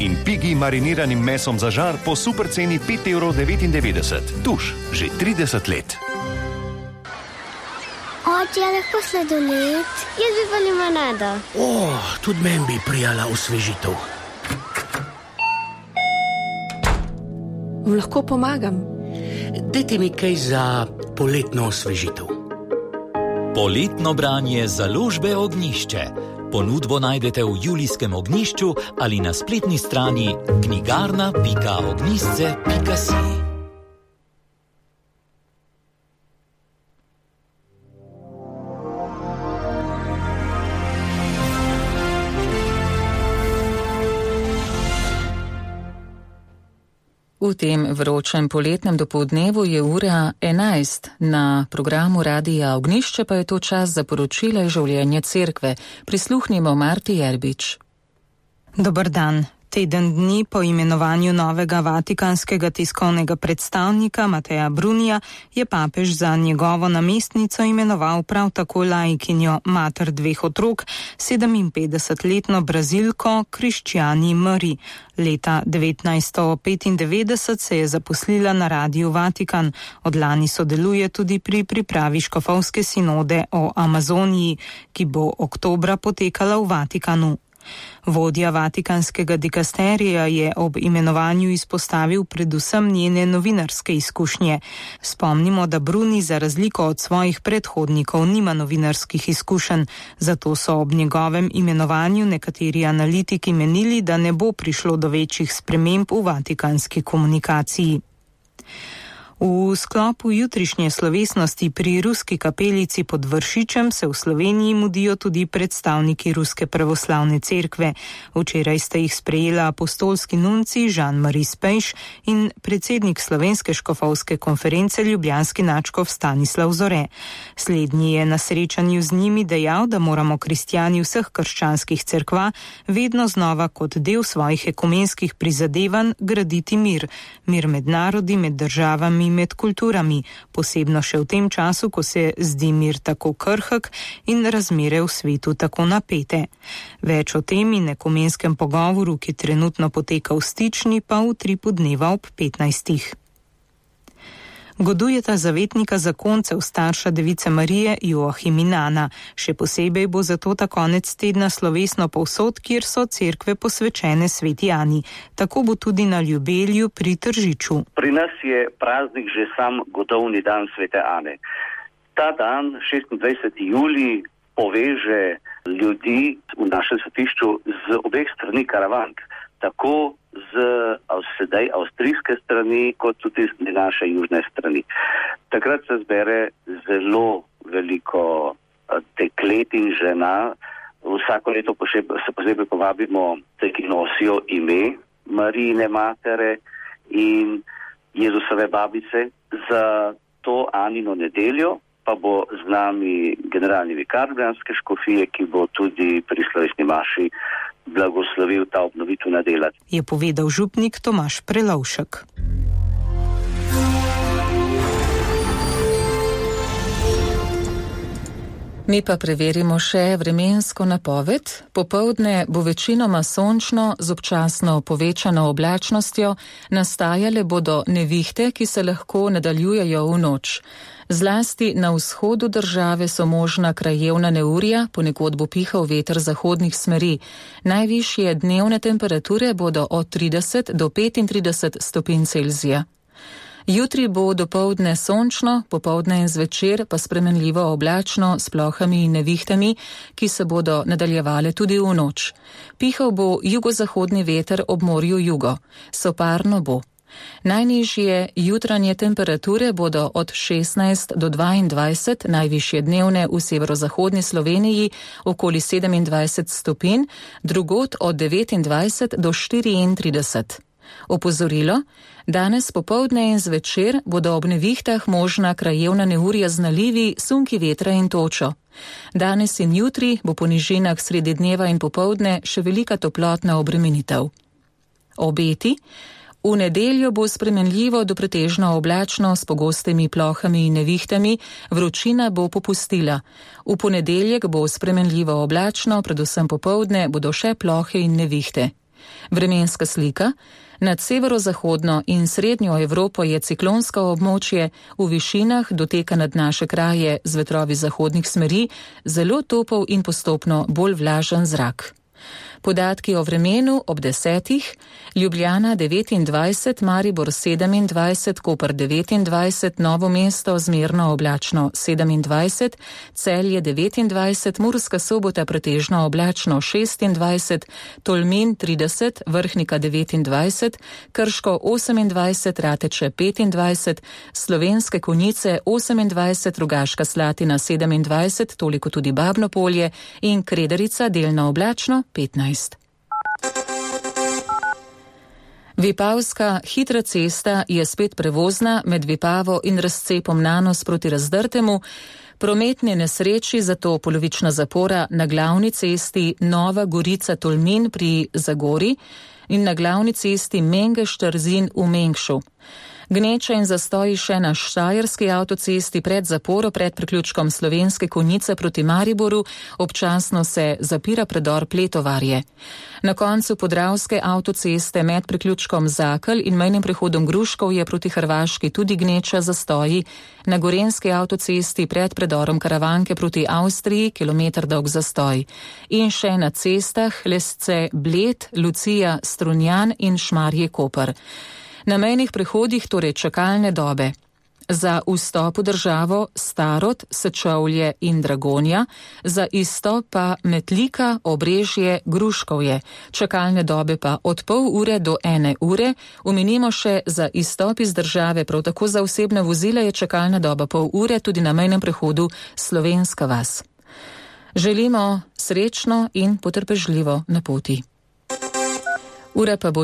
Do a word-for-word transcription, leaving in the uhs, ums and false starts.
in pigi mariniranim mesom za žar po super ceni pet evrov devetindevetdeset. Tuš, že trideset let. Oče, lahko sladoled? Jaz bi pa limonado. O, tudi meni bi prijala osvežitev. Lahko pomagam? Dajte mi kaj za poletno osvežitev. Poletno branje založbe Ognjišče. Ponudbo najdete v julijskem Ognjišču ali na spletni strani knjigarna pika ognjišče pika si. V tem vročem poletnem dopoldnevu je ura enajst. Na programu Radia Ognjišče pa je to čas za poročila iz življenja cerkve. Prisluhnimo Marti Jerbič. Dober dan. Teden dni po imenovanju novega vatikanskega tiskovnega predstavnika Mateja Brunija je papež za njegovo namestnico imenoval prav tako laikinjo, mater dveh otrok, sedeminpetdesetletno Brazilko Cristiani Mari. Leta devetnajststo petindevetdeset se je zaposlila na Radiu Vatikan. Od lani sodeluje tudi pri pripravi škofovske sinode o Amazoniji, ki bo oktobra potekala v Vatikanu. Vodja vatikanskega dikasterija je ob imenovanju izpostavil predvsem njene novinarske izkušnje. Spomnimo, da Bruni za razliko od svojih predhodnikov nima novinarskih izkušenj, zato so ob njegovem imenovanju nekateri analitiki menili, da ne bo prišlo do večjih sprememb v vatikanski komunikaciji. V sklopu jutrišnje slovesnosti pri ruski kapelici pod Vršičem se v Sloveniji mudijo tudi predstavniki Ruske pravoslavne cerkve. Včeraj sta jih sprejela apostolski nunci Jean-Marie Spejš in predsednik Slovenske škofovske konference ljubljanski nadškof Stanislav Zore. Slednji je na srečanju z njimi dejal, da moramo kristjani vseh krščanskih cerkva vedno znova kot del svojih ekumenskih prizadevanj graditi mir. Mir med narodi, med državami, med kulturami, posebno še v tem času, ko se zdi mir tako krhek in razmere v svetu tako napete. Več o tem in ekumenskem pogovoru, ki trenutno poteka v Stični, pa v Tripu dneva ob petnajstih. Godujeta zavetnika zakoncev starša device Marije Joachim in Ana. Še posebej bo zato ta konec tedna slovesno povsod, kjer so cerkve posvečene sveti Ani. Tako bo tudi na Ljubelju pri Tržiču. Pri nas je praznik že sam godovni dan svete Ane. Ta dan, šestindvajseti julij, poveže ljudi v našem svetišču z obeh strani Karavank. Tako z sedaj avstrijske strani, kot tudi z naše južne strani. Takrat se zbere zelo veliko deklet in žena. Vsako leto se posebej povabimo, ki nosijo ime Marijine matere in Jezusove babice. Za to Anino nedeljo pa bo z nami generalni vikar ljubljanske škofije, ki bo tudi pri slovesni maši blagoslovil ta obnovitvena dela. Je povedal župnik Tomaž Prelovšek. Mi pa preverimo še vremensko napoved. Popoldne bo večinoma sončno z občasno povečano oblačnostjo, nastajale bodo nevihte, ki se lahko nadaljujejo v noč. Zlasti na vzhodu države so možna krajevna neurja, ponekod bo pihal veter zahodnih smeri. Najvišje dnevne temperature bodo od trideset do petintrideset stopinj Celzija. Jutri bo dopoldne sončno, popoldne in zvečer pa spremenljivo oblačno s plohami in nevihtami, ki se bodo nadaljevale tudi v noč. Pihal bo jugozahodni veter ob morju jugo. Soparno bo. Najnižje jutranje temperature bodo od šestnajst do dvaindvajset, najvišje dnevne v severozahodni Sloveniji okoli sedemindvajset stopinj, drugod od devetindvajset do štiriintrideset. Opozorilo, danes popoldne in zvečer bodo ob nevihtah možna krajevna neurja z nalivi, sunki vetra in točo. Danes in jutri bo po nižinah sredi dneva in popoldne še velika toplotna obremenitev. Obeti. V nedeljo bo spremenljivo do pretežno oblačno s pogostimi plohami in nevihtami, vročina bo popustila. V ponedeljek bo spremenljivo oblačno, predvsem popoldne bodo še plohe in nevihte. Vremenska slika. Nad severozahodno in srednjo Evropo je ciklonsko območje, v višinah doteka nad naše kraje z vetrovi zahodnih smeri, zelo topel in postopno bolj vlažen zrak. Podatki o vremenu ob desetih, Ljubljana devetindvajset, Maribor sedemindvajset, Koper devetindvajset, Novo mesto zmerno oblačno sedemindvajset, Celje devetindvajset, Murska Sobota pretežno oblačno šestindvajset, Tolmin trideset, Vrhnika devetindvajset, Krško osemindvajset, Rateče petindvajset, Slovenske Konjice osemindvajset, Rogaška Slatina sedemindvajset, toliko tudi Babno Polje in Kredarica delno oblačno petnajst. Vipavska hitra cesta je spet prevozna med Vipavo in razcepom Nanos proti Razdrtemu, prometne nesreči zato polovična zapora na glavni cesti Nova Gorica-Tolmin pri Zagori in na glavni cesti Mengeš-Trzin v Mengšu. Gneča in zastoji še na štajerski avtocesti pred zaporo pred priključkom Slovenske Konjice proti Mariboru, občasno se zapira predor Pletovarje. Na koncu podravske avtoceste med priključkom Zakelj in mejnim prehodom Gruškov je proti Hrvaški tudi gneča zastoji, na gorenski avtocesti pred predorom Karavanke proti Avstriji kilometer dolg zastoj. In še na cestah Lesce Bled, Lucija Strunjan in Šmarje Koper. Na mejnih prehodih torej čakalne dobe. Za vstop v državo Starod, Sečovlje in Dragonja, za izstop pa Metlika, Obrežje, Gruškovje. Čakalne dobe pa od pol ure do ene ure. Omenimo še za izstop iz države, prav tako za osebne vozila je čakalna doba pol ure tudi na mejnem prehodu Slovenska vas. Želimo srečno in potrpežljivo na poti. Ura pa bo